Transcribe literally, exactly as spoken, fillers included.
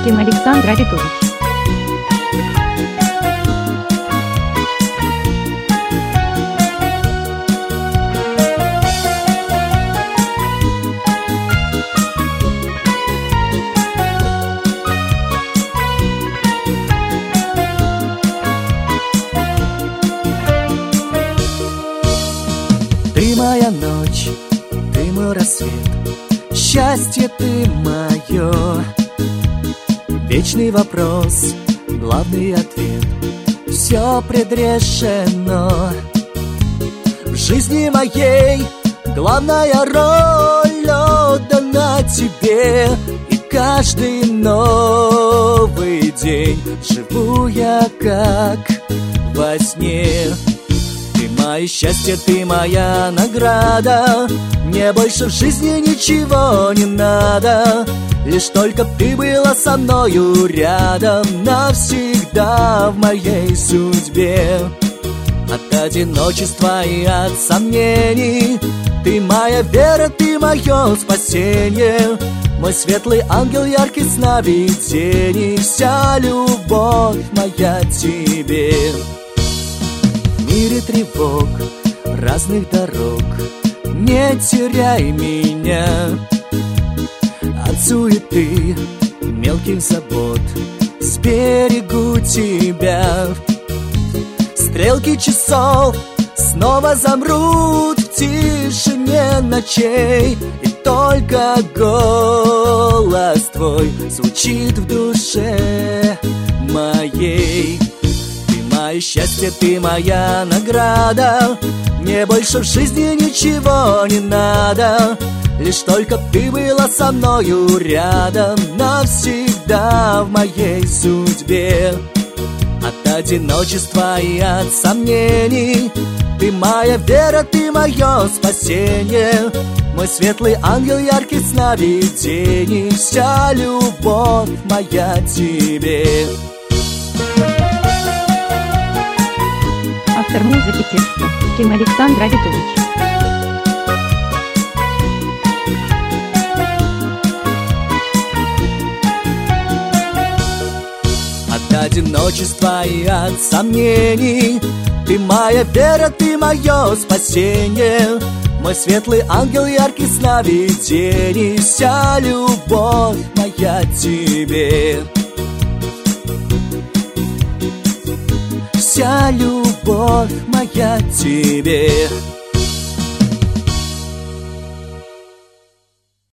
Ким Александр Аритович. Ты моя ночь, ты мой рассвет, счастье ты мое. Вечный вопрос, главный ответ, все предрешено. В жизни моей главная роль отдана тебе, и каждый новый день живу я как во сне. Ты мое счастье, ты моя награда, мне больше в жизни ничего не надо, лишь только ты была со мною рядом навсегда в моей судьбе. От одиночества и от сомнений ты моя вера, ты мое спасение, мой светлый ангел, яркий сновидений, вся любовь моя тебе. В мире тревог, разных дорог, не теряй меня. От суеты, мелких забот сберегу тебя. Стрелки часов снова замрут в тишине ночей, и только голос твой звучит в душе моей. Мое счастье, ты моя награда, мне больше в жизни ничего не надо, лишь только ты была со мною рядом навсегда в моей судьбе. От одиночества и от сомнений ты моя вера, ты мое спасение, мой светлый ангел, яркий сновидений, вся любовь моя тебе. Автор музыки текста Ким Александр Аритович. От одиночества и от сомнений ты моя вера, ты мое спасение, мой светлый ангел, яркий сновидений, вся любовь моя тебе. Вся любовь моя тебе.